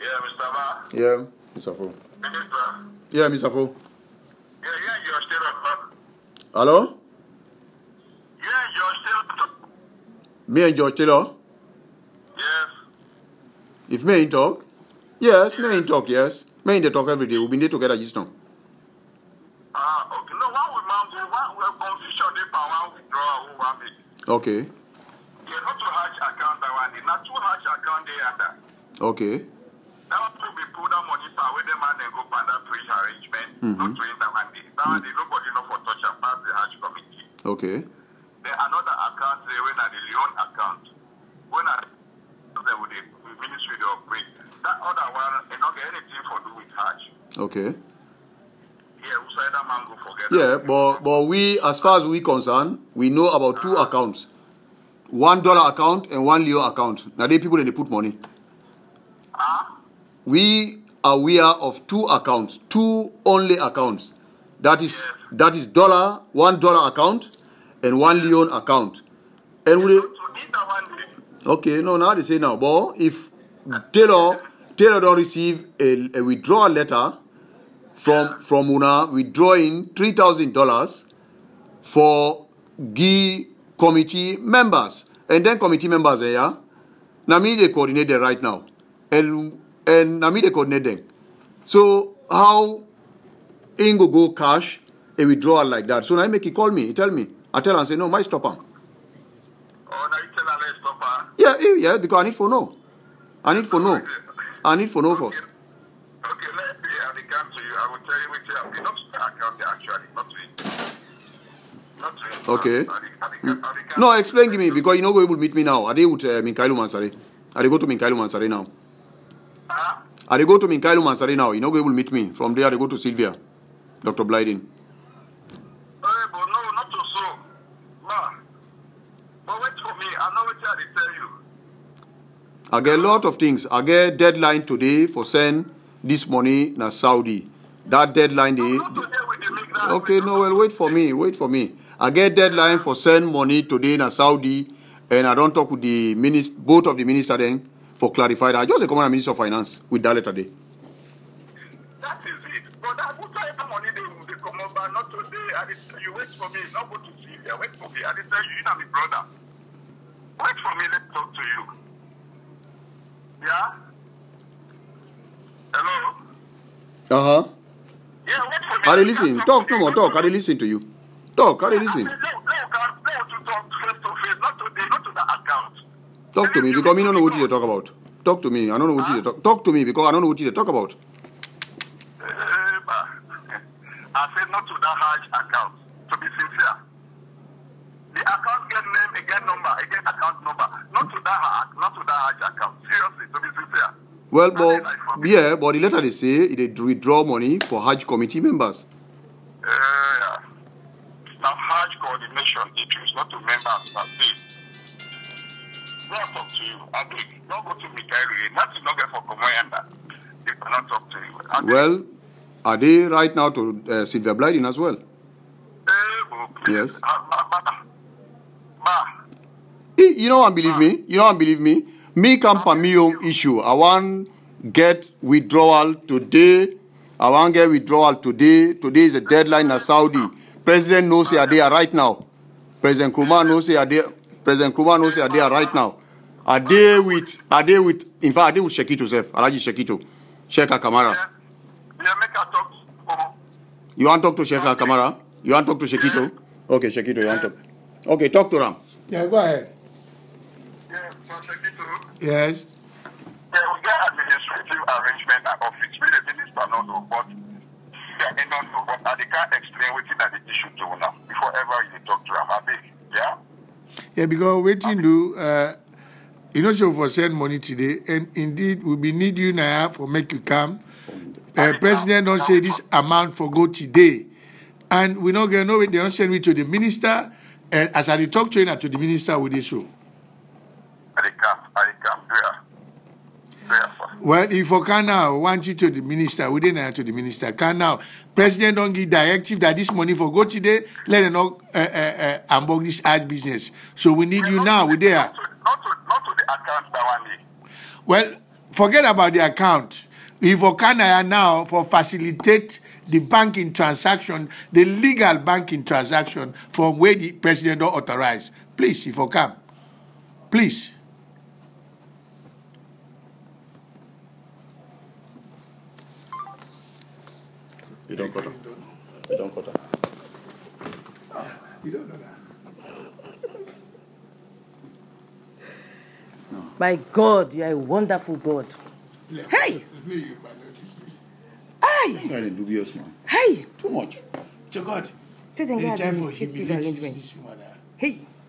Yeah, Mr. Ma. Yeah, Mr. Fo. Minister. Yeah, Mr. Fo. Yeah, you're still on. Hello? Yeah, you're still on. Me and George Taylor? Yes. If me in talk? Yes, me in talk, yes. Me in the talk every day. We've been there together just now. Okay. No, one will mount, one will confusion, one withdraw, one big. Okay. Yeah, not to hatch account that one, not to hatch account there and that. Okay. That one to be put that money for where the man then go for that bridge arrangement, not to in that one. That one, nobody know for touch and pass the hatch committee. Okay. Then another account, they when at the loan account. When at the ministry they operate. That other one, they not get anything for do with hatch. Okay. Yeah, who said that man go forget Yeah, that? but we, as far as we concerned, we know about two accounts. $1 account and one Leo account. Now they people they put money. We are aware of two accounts, two only accounts. That is $1 account and one Leon account. And we okay, no, now they say now, but if Taylor don't receive a withdrawal letter from Una withdrawing $3,000 for GI committee members, and then committee members here, now me they coordinate them right now, and now me they coordinate them. So how Ingo go cash a withdrawal like that? So now he call me, he tell me, I tell him and say no, my stop him. Oh, now you tell her let's stop her. Yeah, because I need for no. I need for no. I need for no for. Okay, let me come to you. I will tell you which I will not account actually, not to okay. No, explain to me because you know go able to meet me now. Are they with Minkailu Mansari? Are they go to Minkailu Mansari now? Are they go to Minkailu Mansari now? You know go able to meet me. From there they go to Sylvia, Dr. Blyden. But no, not to so. But wait for me. I know what I tell you. I get a lot of things. I get deadline today for send this money na Saudi. That deadline they. Okay, no, well wait for me. I get deadline for send money today na Saudi, and I don't talk with the both of the minister then for clarify that. I just come on Minister of Finance with that letter day. That is it. But that money they come over not today. You wait for me. Not go to Syria. Wait for me. I tell you, my brother. Wait for me. Let's talk to you. Yeah. Hello. Yeah. Wait for me. Are they listen? Talk no more. Talk. Are they listen to you? Talk. Are they listen? No, to talk face to face, not today, not to the account. Talk to me because me don't know what you talk about. Talk to me. I don't know what you talk. Talk to me because I don't know what you talk about. I said not to that Hajj account. To be sincere, the account get name, again number, again account number. Not to that Hajj account. Seriously, to be sincere. Well, but the letter they say they withdraw money for Hajj committee members. Yeah. Now Hajj coordination issues, not to members per se. Don't talk to you. I think don't go to Mikhail. Nothing not get for Komoyanda. They cannot talk to you. Well, are they right now to Sylvia Blyden as well? Yes. You know and believe me. Me come for me own issue. I want get withdrawal today. Today is the deadline in Saudi. President knows they are there right now. President Nkrumah knows they are there. Right now. Are they with in fact are they with Shekito self? Alaji Shekito. Sheikha Kamara. You want to talk to Sheikha Kamara? You want to talk to Shekito? Okay, Shekito, you want to talk. Okay, talk to Ram. Yeah, go ahead. Yes. Yeah, we get administrative arrangement at office. We the minister no know, but I can't explain what that the issue to now. Before ever you talk to him, yeah. Yeah, because waiting do you know so for send money today, and indeed we be need you now for make you come. President don't say this amount for go today, and we not gonna know it. They don't send me to the minister, and as I talk to you to the minister with this show. I come. Well, if you can now want you to the minister, we didn't to the minister. Can now president don't give directive that this money for go today, let them not unbog this ad business. So we need you now. We there. Not to the account that one. Well, forget about the account. If Okanaya now for facilitate the banking transaction, the legal banking transaction from where the president don't authorize. Please, if Okam. Please. You don't cut her. You don't cut her. You don't know that. My God, you are a wonderful God. Hey! Hey! You are a dubious man. Hey! Too much. To God. Say then, They God, try for administrative humiliate arrangement. this woman. Hey!